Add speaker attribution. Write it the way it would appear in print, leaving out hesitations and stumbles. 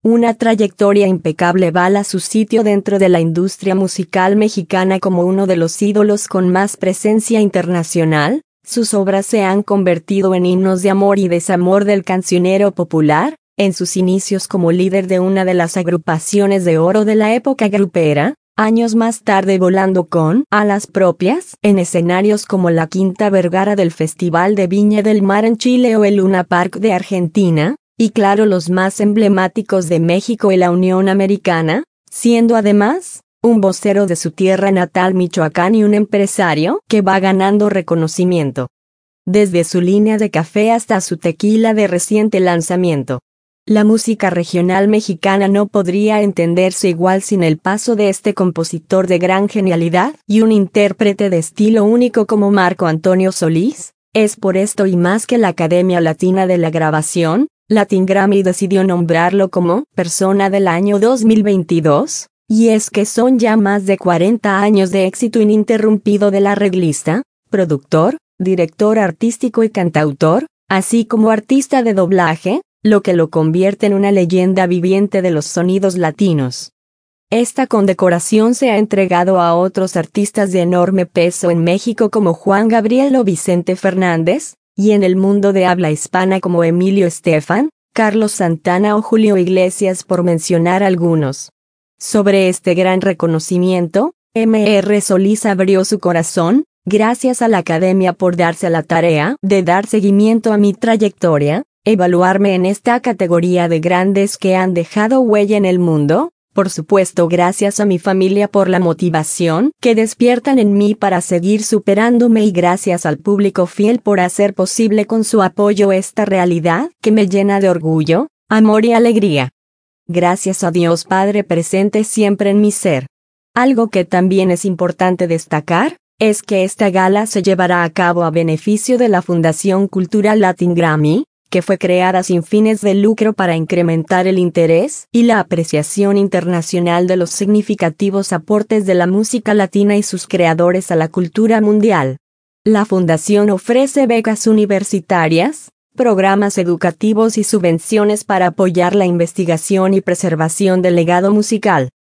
Speaker 1: una trayectoria impecable vala su sitio dentro de la industria musical mexicana como uno de los ídolos con más presencia internacional. Sus obras se han convertido en himnos de amor y desamor del cancionero popular, en sus inicios como líder de una de las agrupaciones de oro de la época grupera, años más tarde volando con alas propias en escenarios como la Quinta Vergara del Festival de Viña del Mar en Chile o el Luna Park de Argentina, y claro los más emblemáticos de México y la Unión Americana, siendo además un vocero de su tierra natal Michoacán y un empresario que va ganando reconocimiento. Desde su línea de café hasta su tequila de reciente lanzamiento. La música regional mexicana no podría entenderse igual sin el paso de este compositor de gran genialidad y un intérprete de estilo único como Marco Antonio Solís. Es por esto y más que la Academia Latina de la Grabación, Latin Grammy decidió nombrarlo como Persona del Año 2022, y es que son ya más de 40 años de éxito ininterrumpido del arreglista, productor, director artístico y cantautor, así como artista de doblaje, lo que lo convierte en una leyenda viviente de los sonidos latinos. Esta condecoración se ha entregado a otros artistas de enorme peso en México como Juan Gabriel o Vicente Fernández, y en el mundo de habla hispana como Emilio Estefan, Carlos Santana o Julio Iglesias por mencionar algunos. Sobre este gran reconocimiento, M.R. Solís abrió su corazón, gracias a la Academia por darse a la tarea de dar seguimiento a mi trayectoria, evaluarme en esta categoría de grandes que han dejado huella en el mundo, por supuesto gracias a mi familia por la motivación que despiertan en mí para seguir superándome y gracias al público fiel por hacer posible con su apoyo esta realidad que me llena de orgullo, amor y alegría. Gracias a Dios Padre presente siempre en mi ser. Algo que también es importante destacar, es que esta gala se llevará a cabo a beneficio de la Fundación Cultural Latin Grammy, que fue creada sin fines de lucro para incrementar el interés y la apreciación internacional de los significativos aportes de la música latina y sus creadores a la cultura mundial. La fundación ofrece becas universitarias, programas educativos y subvenciones para apoyar la investigación y preservación del legado musical.